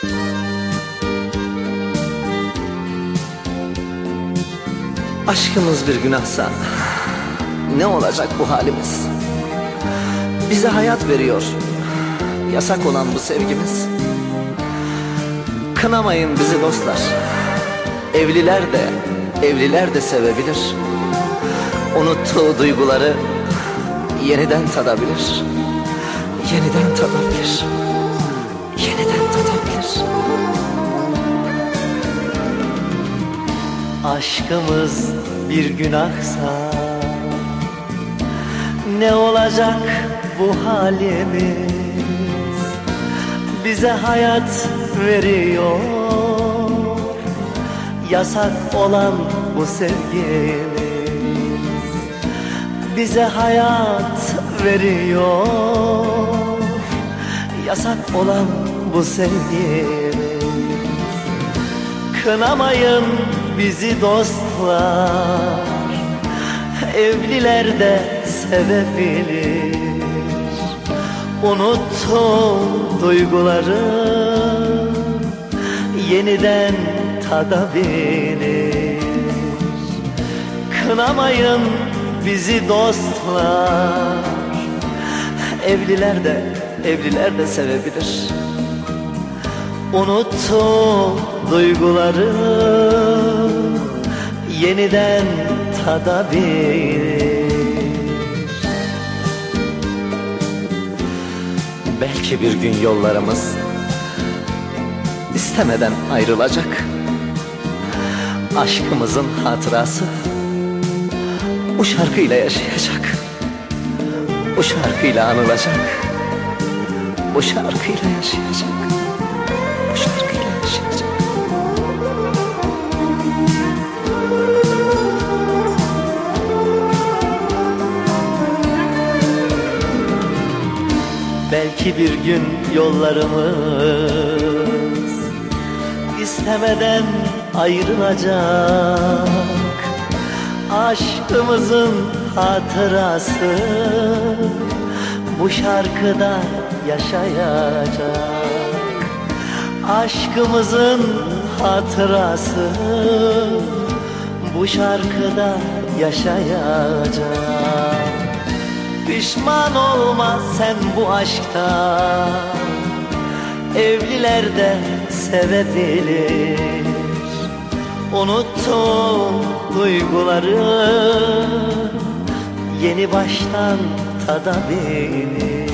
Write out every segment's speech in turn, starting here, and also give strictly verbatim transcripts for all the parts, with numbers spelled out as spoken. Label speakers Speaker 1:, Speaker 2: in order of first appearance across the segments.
Speaker 1: Aşkımız bir günahsa ne olacak bu halimiz? Bize hayat veriyor yasak olan bu sevgimiz. Kınamayın bizi dostlar, evliler de evliler de sevebilir. Unuttuğu duyguları yeniden tadabilir. Yeniden tadabilir. Yeniden tadabilir. Aşkımız bir günahsa ne olacak bu halimiz? Bize hayat veriyor yasak olan bu sevgimiz. Bize hayat veriyor yasak olan bu sevgimiz. Kınamayın bizi dostlar, evliler de sevebilir. Unuttum duyguları yeniden tadabilir. Kınamayın bizi dostlar, evliler de evliler de sevebilir. Unuttum duyguları yeniden tadabilir. Belki bir gün yollarımız istemeden ayrılacak. Aşkımızın hatırası bu şarkıyla yaşayacak. Bu şarkıyla anılacak. Bu şarkıyla yaşayacak. Bu şarkıyla yaşayacak. Belki bir gün yollarımız istemeden ayrılacak. Aşkımızın hatırası bu şarkıda yaşayacak. Aşkımızın hatırası bu şarkıda yaşayacak. Pişman olma sen bu aşkta, evliler de sevebilir. Unuttum duyguları yeni baştan tadabilir.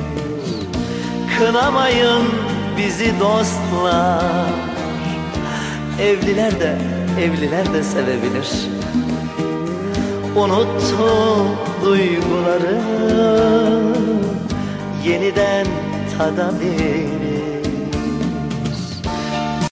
Speaker 1: Kınamayın bizi dostlar, evliler de evliler de sevebilir. Unuttum duyguları yeniden tadabilir.